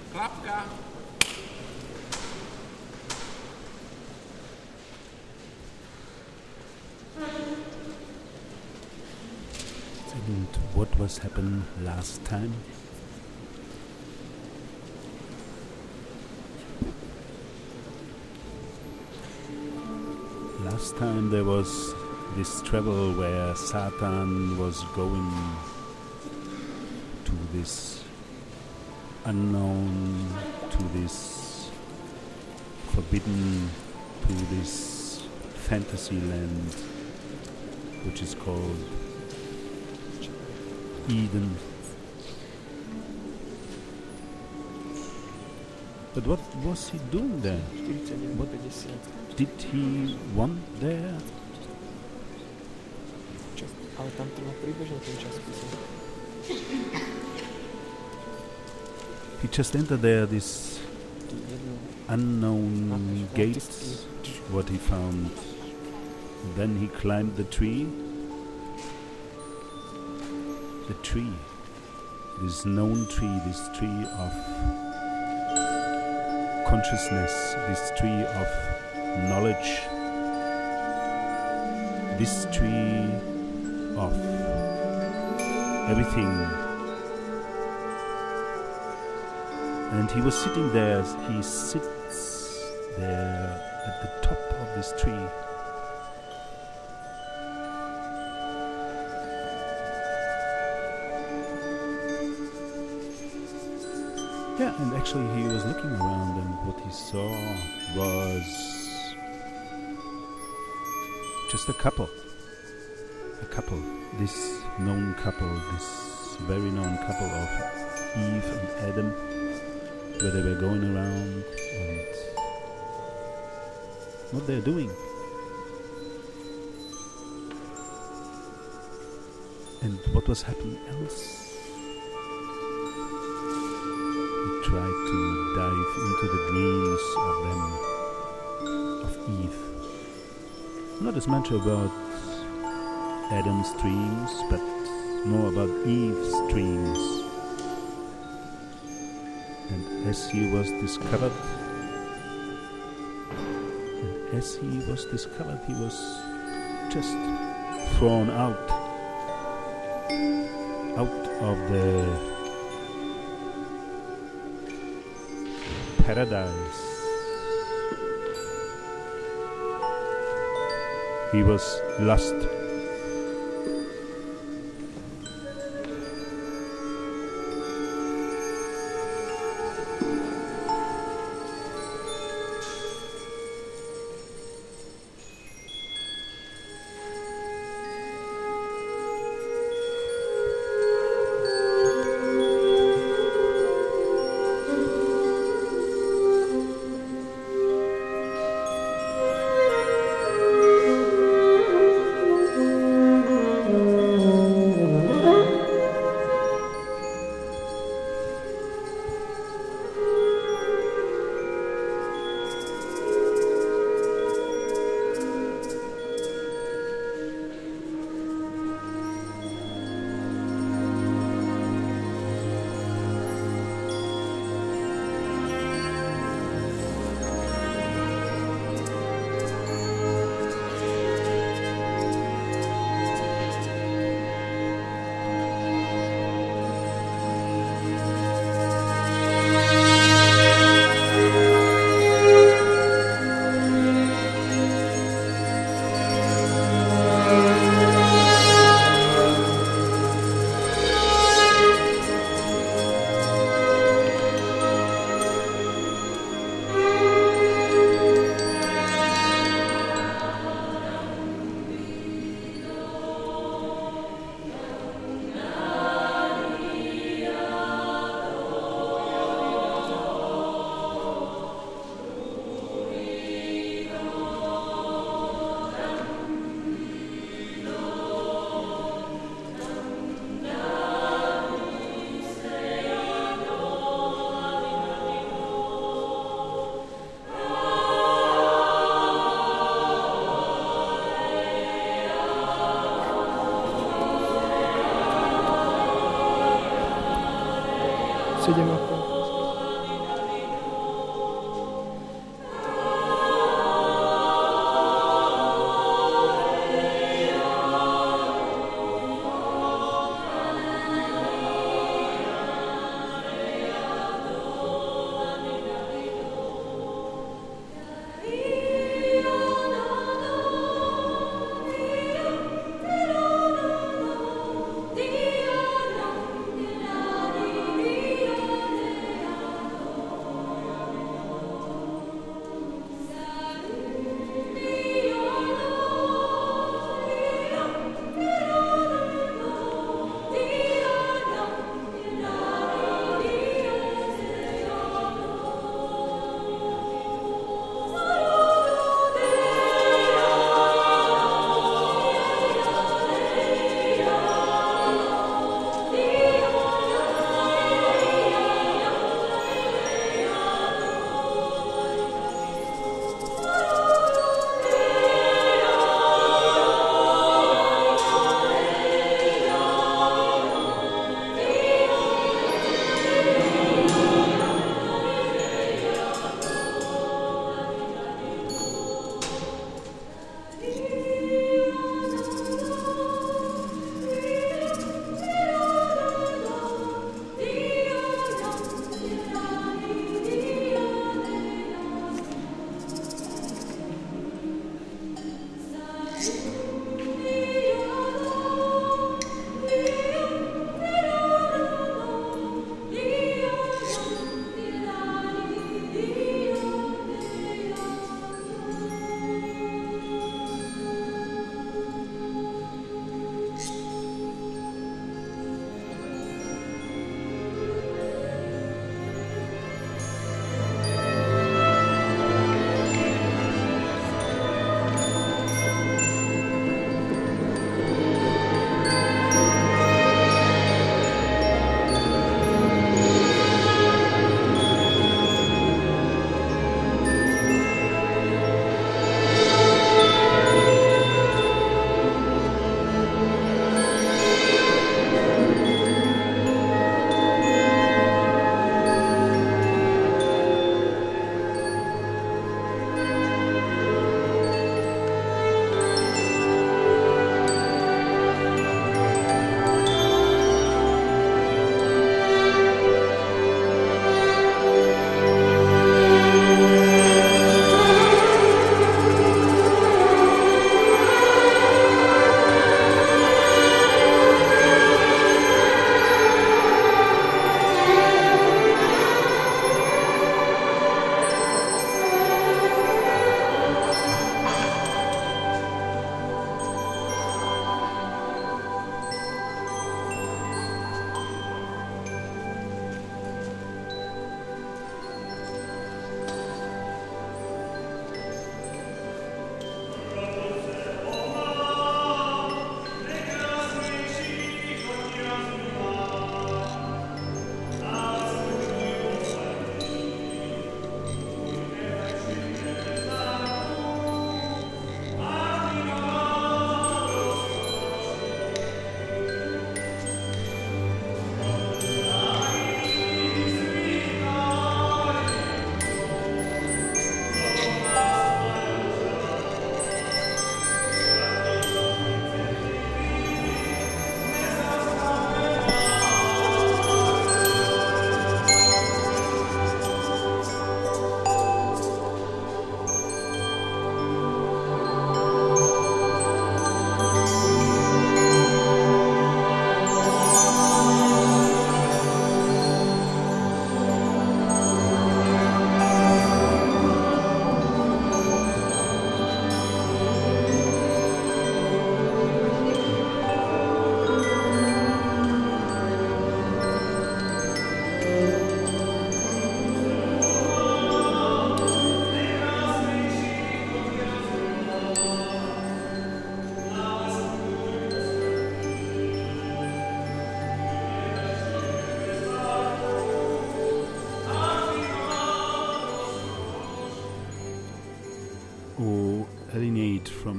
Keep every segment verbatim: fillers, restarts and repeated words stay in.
Klapka. And what was happened last time? Last time there was this travel where Satan was going to this unknown, to this forbidden, to this fantasy land, which is called Eden. But what was he doing there? What did he want there? Ale tam to má průběžně ten čas písat. He just entered there, this unknown gate, what he found. Then he climbed the tree. The tree, this known tree, this tree of consciousness, this tree of knowledge, this tree of everything. And he was sitting there, he sits there at the top of this tree. Yeah, and actually he was looking around, and what he saw was just a couple. A couple, this known couple, this very known couple of Eve and Adam, where they were going around and what they're doing. And what was happening else? He tried to dive into the dreams of them, of Eve. Not as much about Adam's dreams, but more about Eve's dreams. And as he was discovered, and as he was discovered, he was just thrown out, out of the paradise. He was lost. sedem a pol.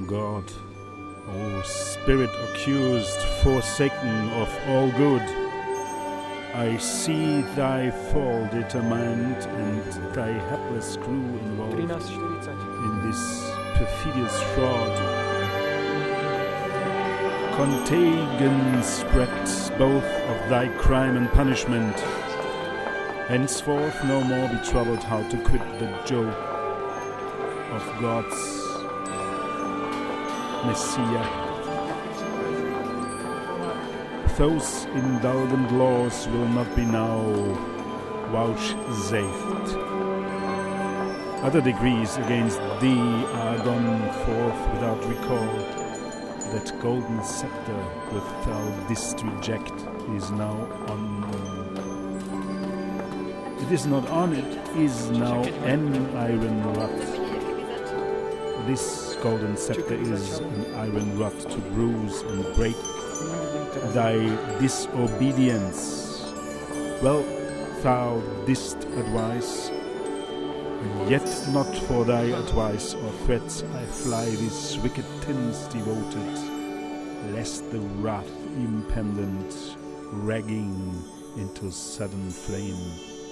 God, O spirit accused, forsaken of all good, I see thy fall determined and thy hapless crew involved trinásť štyridsať. in this perfidious fraud. Contagion spreads both of thy crime and punishment. Henceforth no more be troubled how to quit the joke of God's Messiah. Those indulgent laws will not be now vouchsafed. Other decrees against thee are gone forth without recall. That golden scepter with thou didst reject is now on. It is not on, it is now an iron rod. This golden scepter is an iron rod to bruise and break thy disobedience. Well, thou didst advise, and yet not for thy advice or threats I fly these wicked tins devoted, lest the wrath impendent ragging into sudden flame.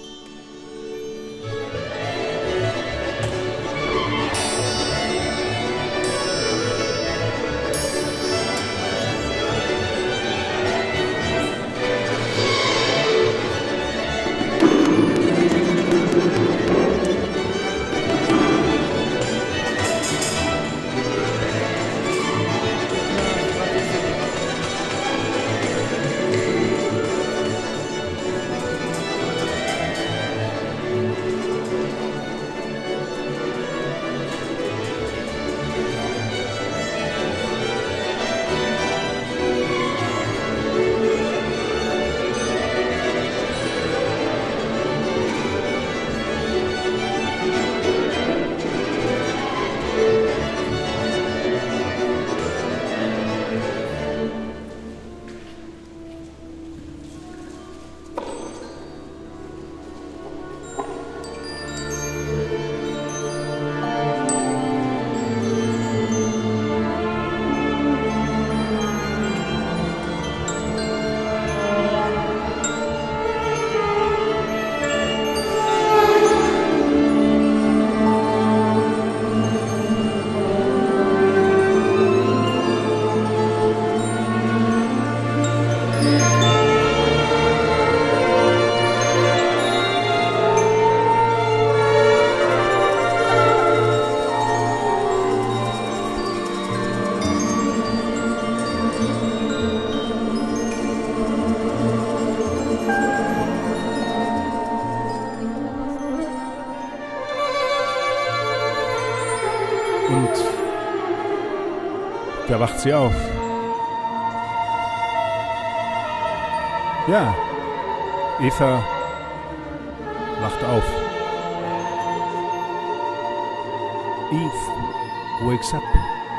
Und da wacht sie auf. Ja, Eva wacht auf. Eve wakes up.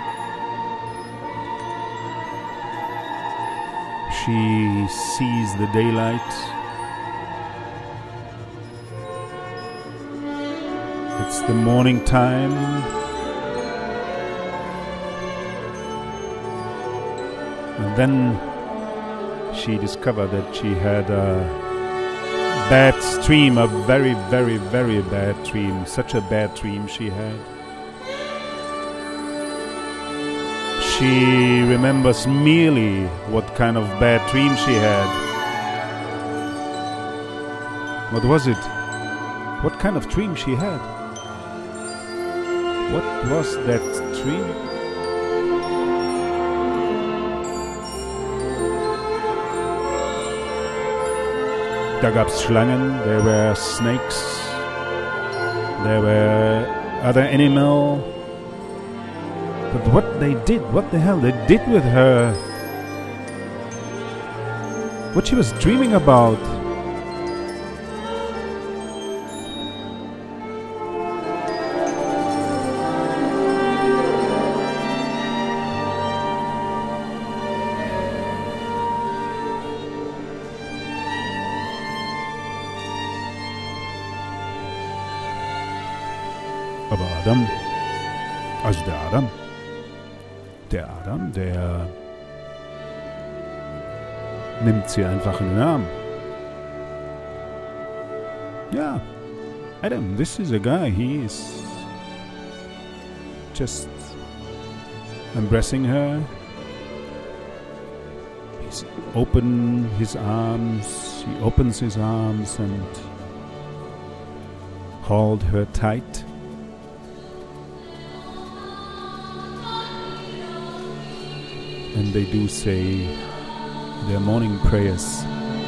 She sees the daylight. It's the morning time. And then she discovered that she had a bad dream, a very, very, very bad dream. Such a bad dream she had. She remembers merely what kind of bad dream she had. What was it? What kind of dream she had? What was that dream? Da gab's Schlangen, there were snakes, there were other animals. But what they did, what the hell they did with her, what she was dreaming about. Aber Adam, also der Adam, der Adam, der nimmt sie einfach in den Arm. Ja, Adam, this is a guy, he is just embracing her. He's open his arms, he opens his arms and hold her tight. And they do say their morning prayers.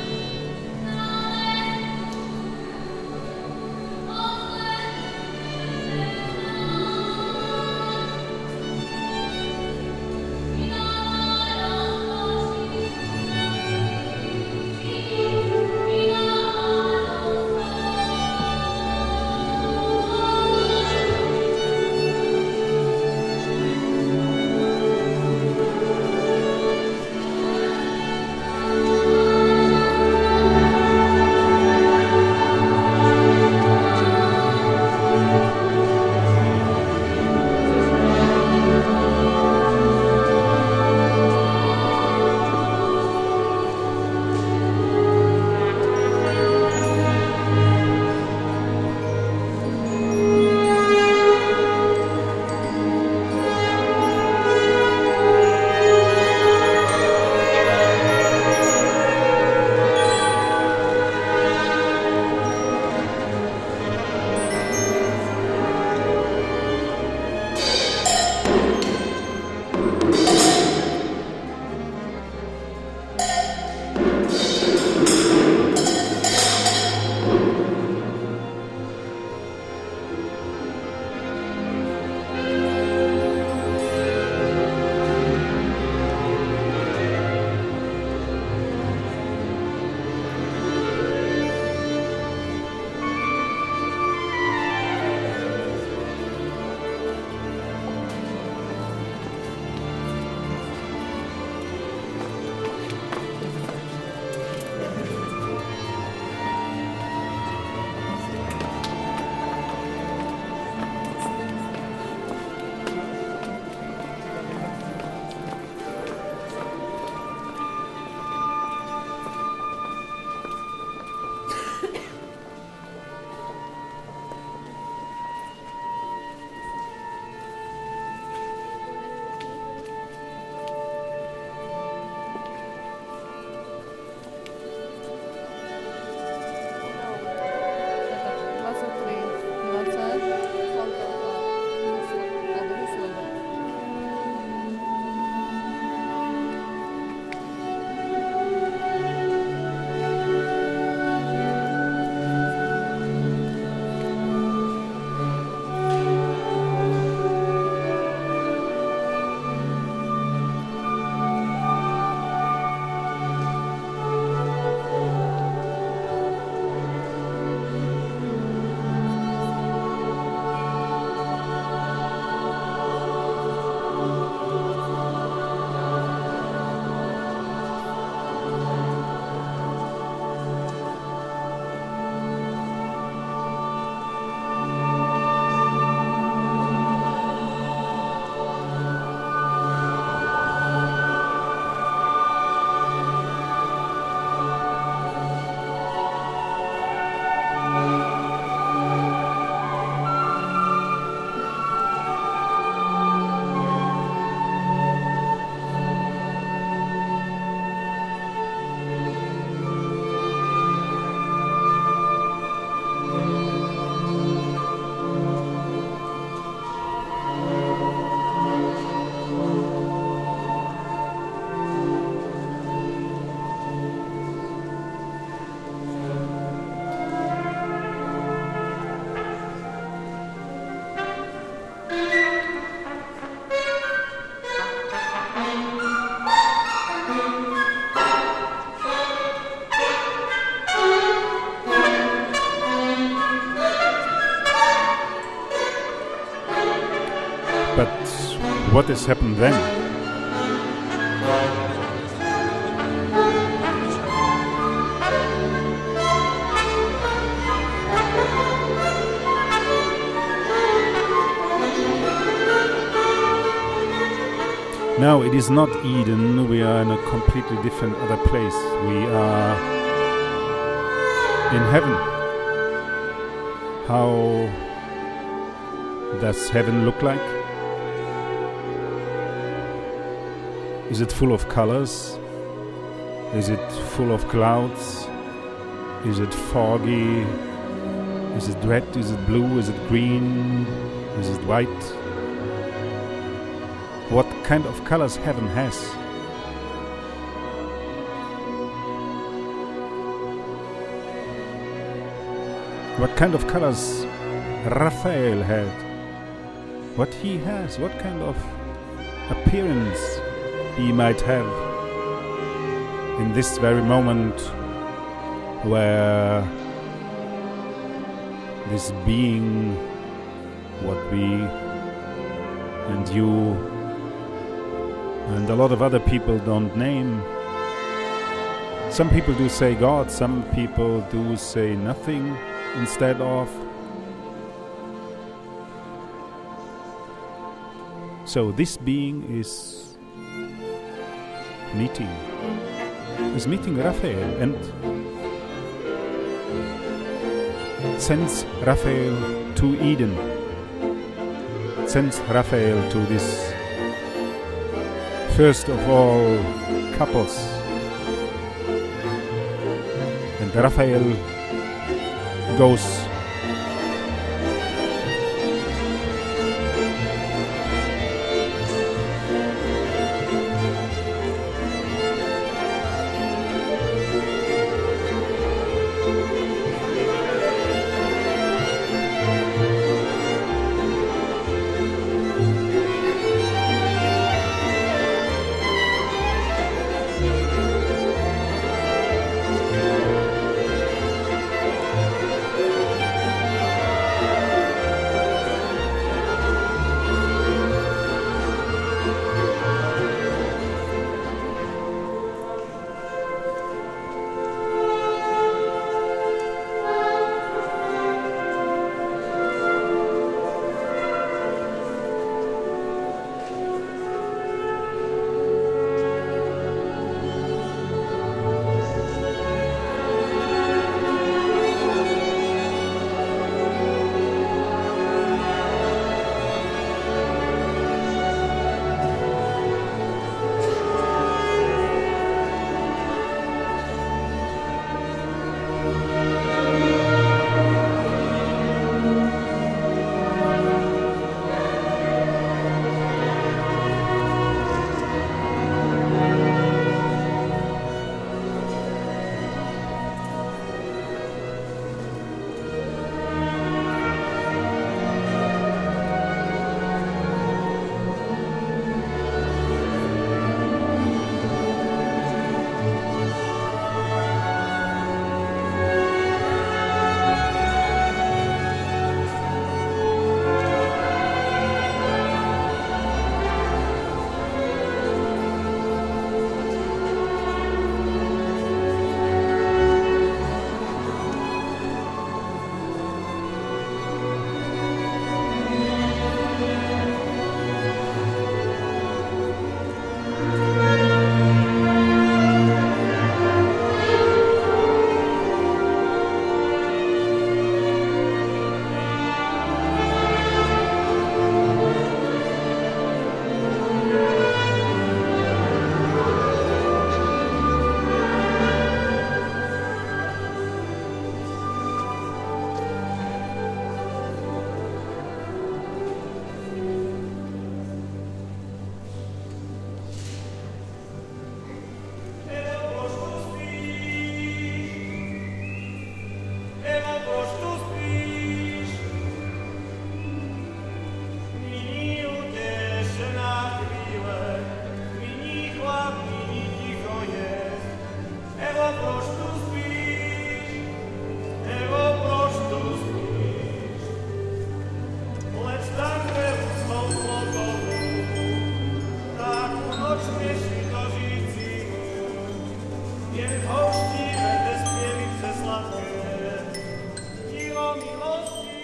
What has happened then? No, it is not Eden. We are in a completely different other place. We are in heaven. How does heaven look like? Is it full of colors? Is it full of clouds? Is it foggy? Is it red? Is it blue? Is it green? Is it white? What kind of colors heaven has? What kind of colors Raphael had? What he has? What kind of appearance he might have in this very moment where this being, what we and you and a lot of other people don't name. Some people do say God, some people do say nothing instead of. So this being is meeting, is meeting Raphael and sends Raphael to Eden, sends Raphael to this first of all couples. And Raphael goes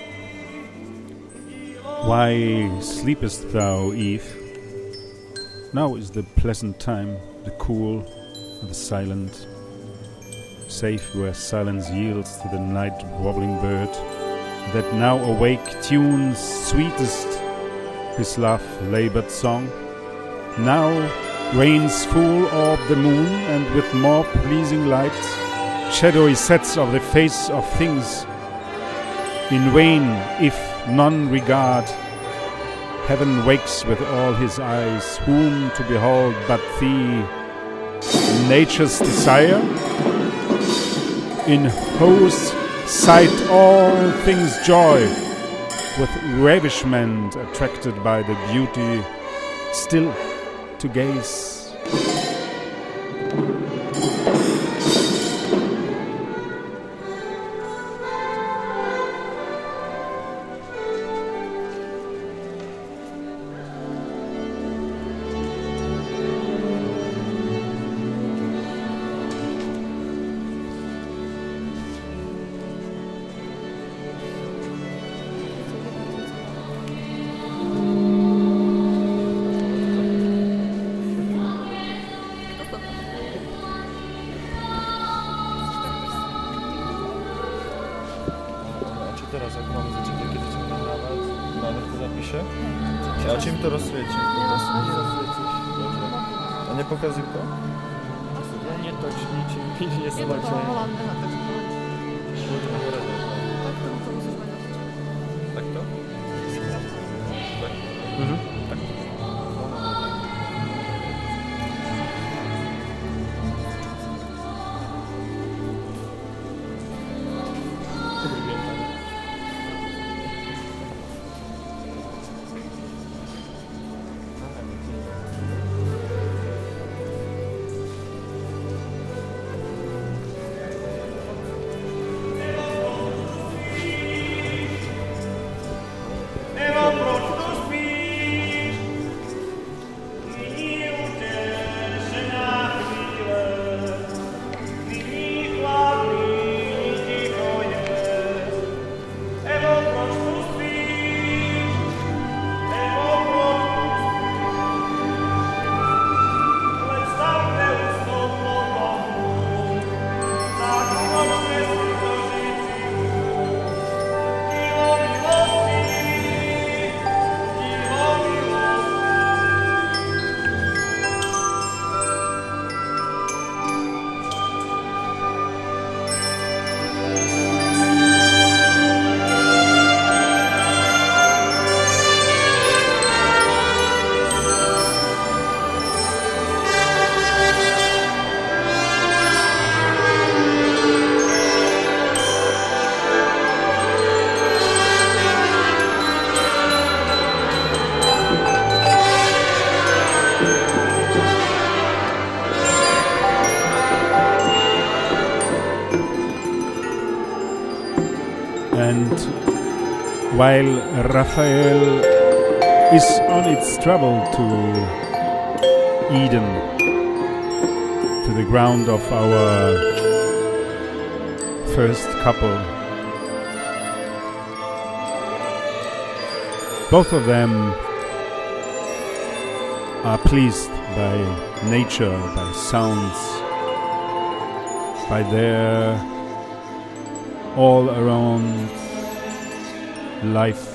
Why sleepest thou, Eve? Now is the pleasant time, the cool, the silent, safe where silence yields to the night wobbling bird, that now awake tunes sweetest his love labored song. Now reigns full orb the moon, and with more pleasing light, shadowy sets of the face of things. In vain, if none regard, heaven wakes with all his eyes, whom to behold but thee, nature's desire? In whose sight all things joy, with ravishment attracted by the beauty, still to gaze. Teraz jak mamy zaczęcie, kiedy ciągnie nawet, nawet to zapiszę. A czym to rozswieci? Po prostu nie rozswiecisz. Dobrze. A nie pokazuj to? Ja nie toč ničím, nič Je to nesleče. toho hlavného, takže to tak to, to musíš mať natočené. Tak to? Tak. Mhm. Tak. Dobrý deň, pani. And while Raphael is on its travel to Eden, to the ground of our first couple, both of them are pleased by nature, by sounds, by their all around life.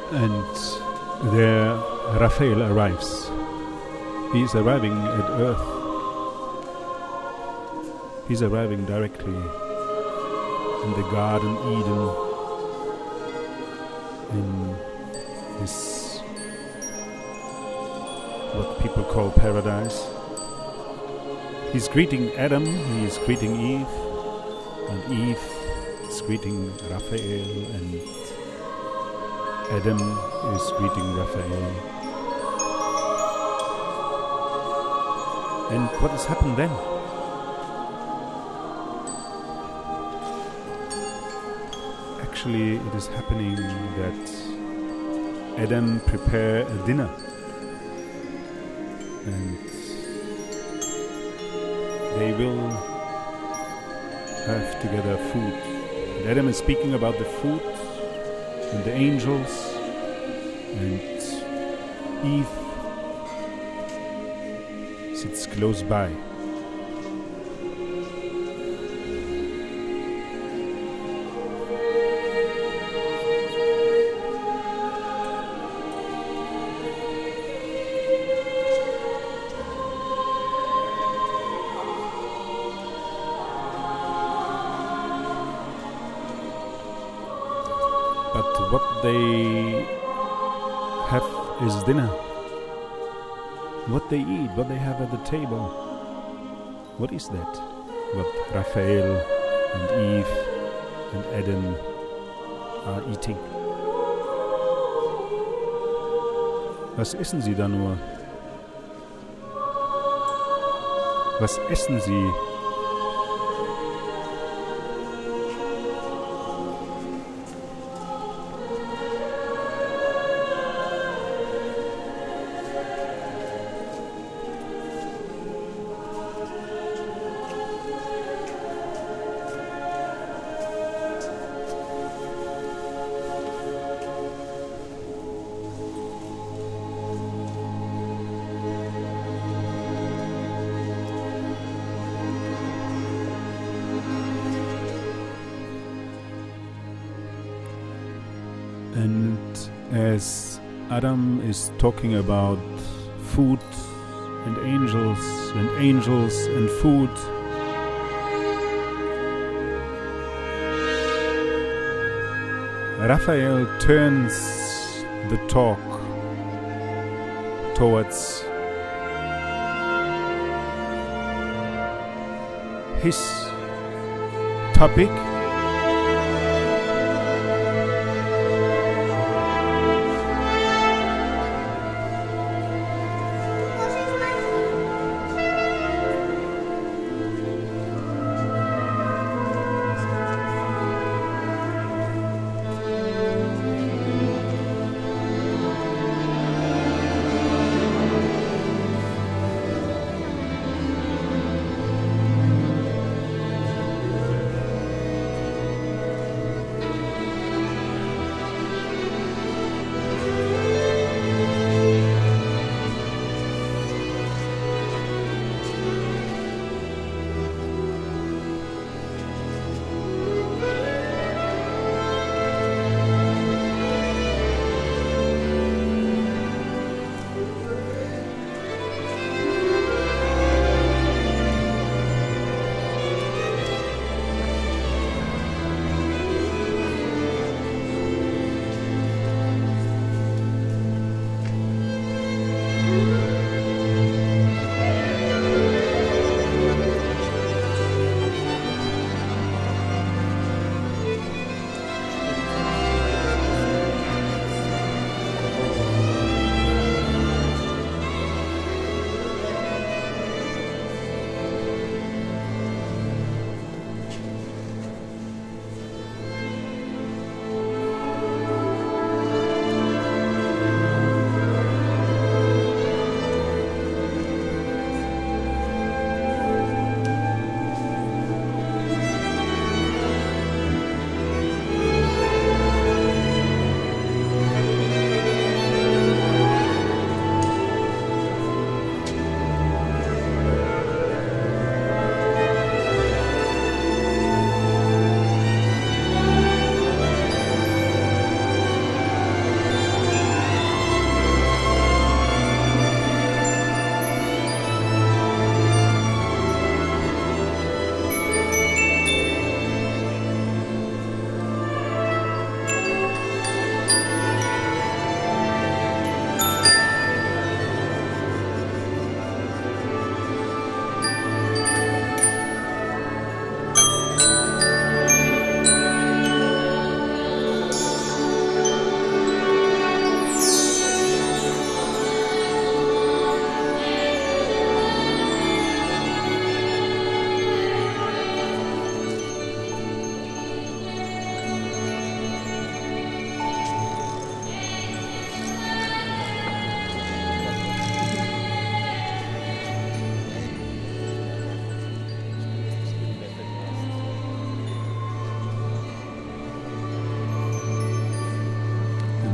And there Raphael arrives. He is arriving at Earth. He's arriving directly in the Garden Eden, in this, what people call paradise. He's greeting Adam, he is greeting Eve, and Eve is greeting Raphael, and Adam is greeting Raphael. And what has happened then? Actually, it is happening that Adam prepare a dinner, and they will have together food. And Adam is speaking about the food and the angels, and Eve sits close by. But what they have is dinner. What they eat, what they have at the table. What is that? What Raphael and Eve and Adam are eating. Was essen sie da nur? Was essen sie? And as Adam is talking about food and angels and angels and food, Raphael turns the talk towards his topic.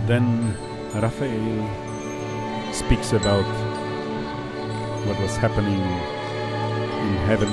Then Raphael speaks about what was happening in heaven.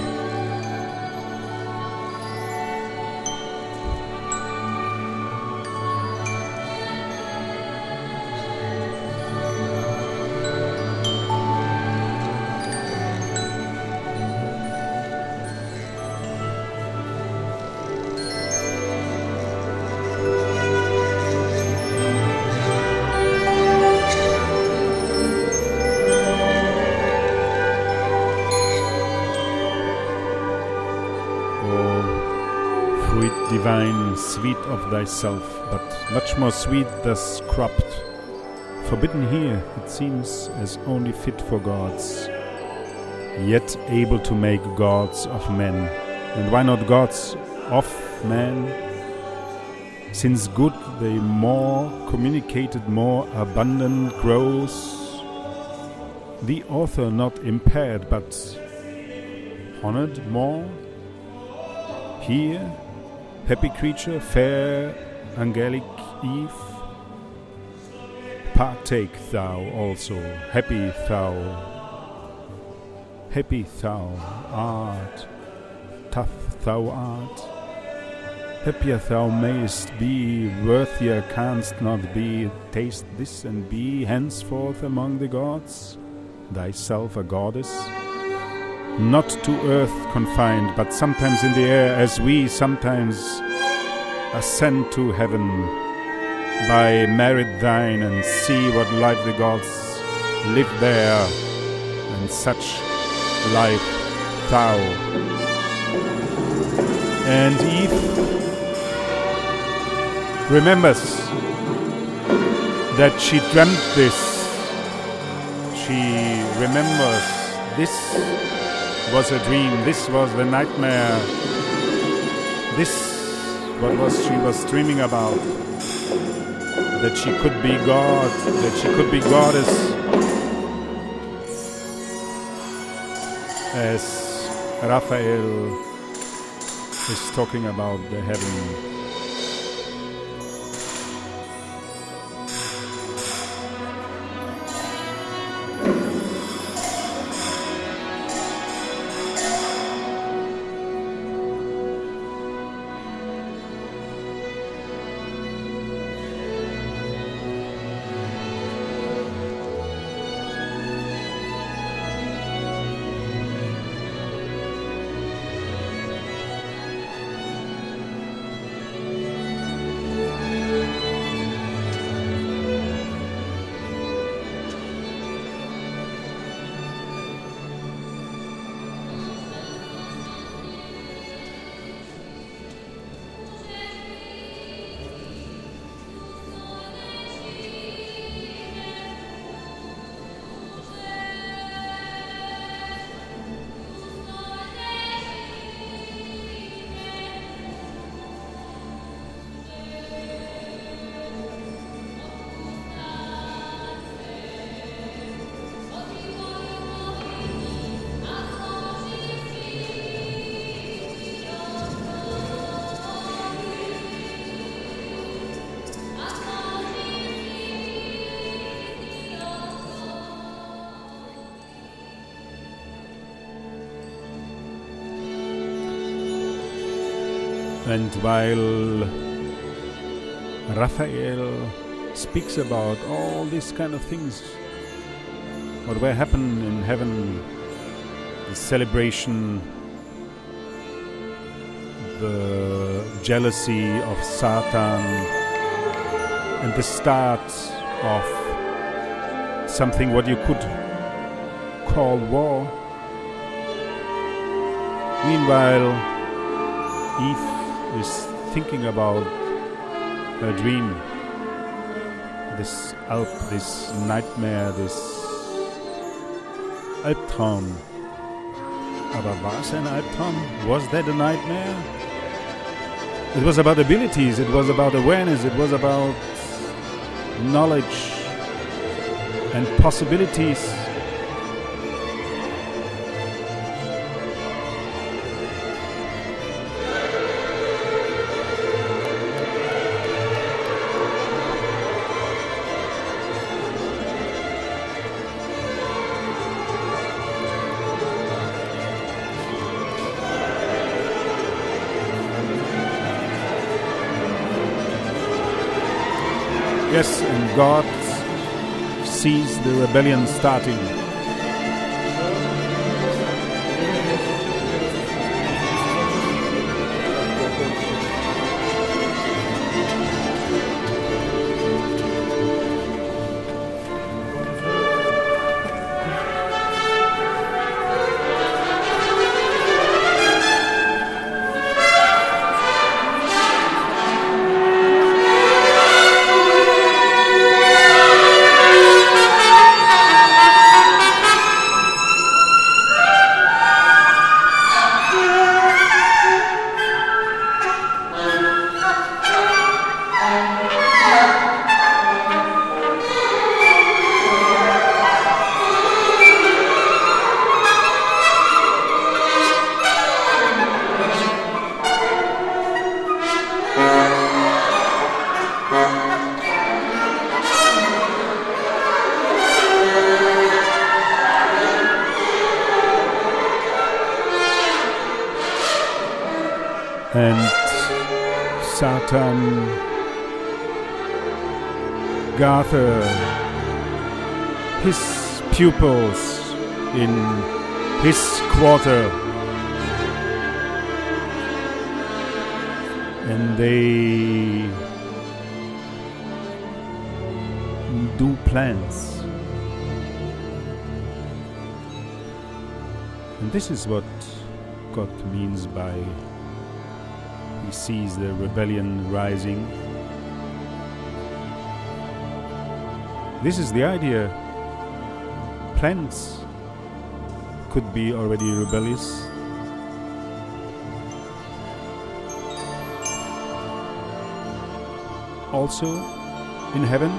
Divine, sweet of thyself, but much more sweet thus cropped. Forbidden here, it seems, as only fit for gods, yet able to make gods of men. And why not gods of man? Since good they more communicated, more abundant grows. The author not impaired, but honored more. Here, happy creature, fair angelic Eve, partake thou also, happy thou, happy thou art, tough thou art, happier thou mayest be, worthier canst not be, taste this and be henceforth among the gods, thyself a goddess. Not to earth confined, but sometimes in the air, as we sometimes ascend to heaven by merit thine, and see what life the gods live there, and such life thou. And Eve remembers that she dreamt this. She remembers this was a dream, this was the nightmare, this what was she was dreaming about, that she could be God, that she could be goddess, as Raphael is talking about the heaven. And while Raphael speaks about all these kind of things, what will happen in heaven, the celebration, the jealousy of Satan, and the start of something what you could call war. Meanwhile, Eve is thinking about her dream, this Alp, this nightmare, this Albtraum. Aber war es ein Albtraum? Was that a nightmare? It was about abilities, it was about awareness, it was about knowledge and possibilities. Yes, and God sees the rebellion starting. And Satan gather his pupils in his quarter, and they do plans. And this is what God means by He sees the rebellion rising. This is the idea. Plants could be already rebellious. Also in heaven,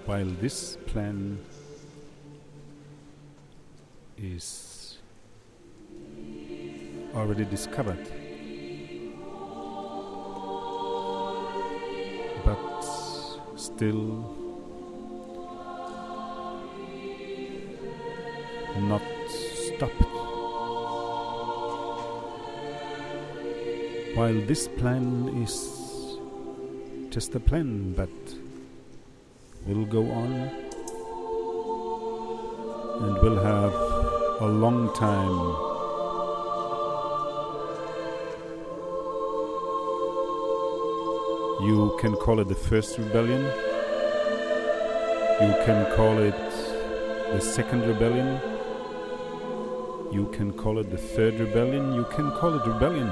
while this plan is already discovered, but still not stopped. While this plan is just a plan, but will go on and will have a long time you can call it the first rebellion, you can call it the second rebellion, you can call it the third rebellion, you can call it rebellion.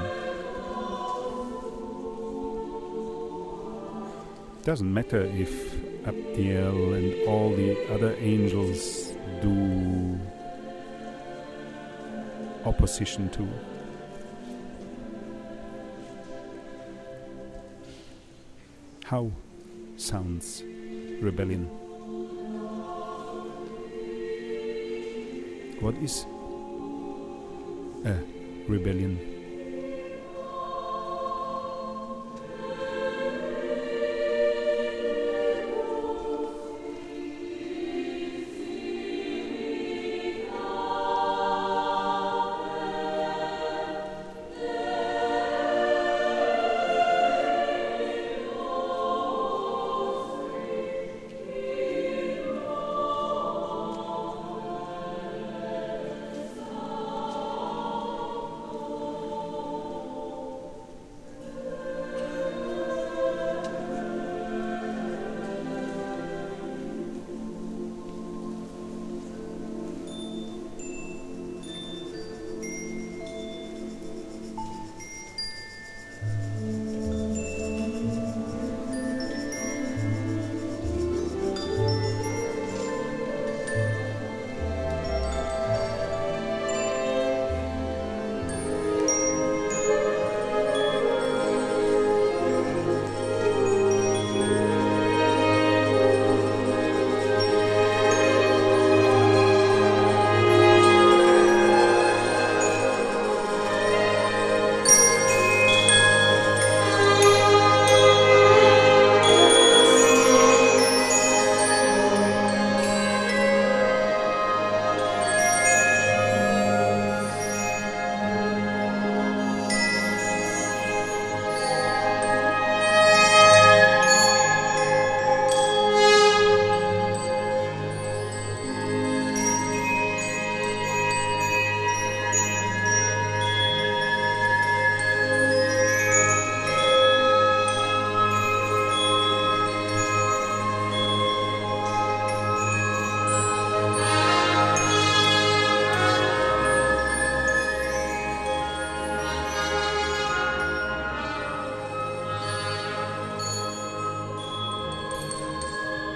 Doesn't matter if Abdiel and all the other angels do opposition to. How sounds rebellion? What is a rebellion?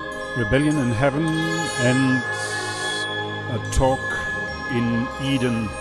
Rebellion in heaven and a talk in Eden.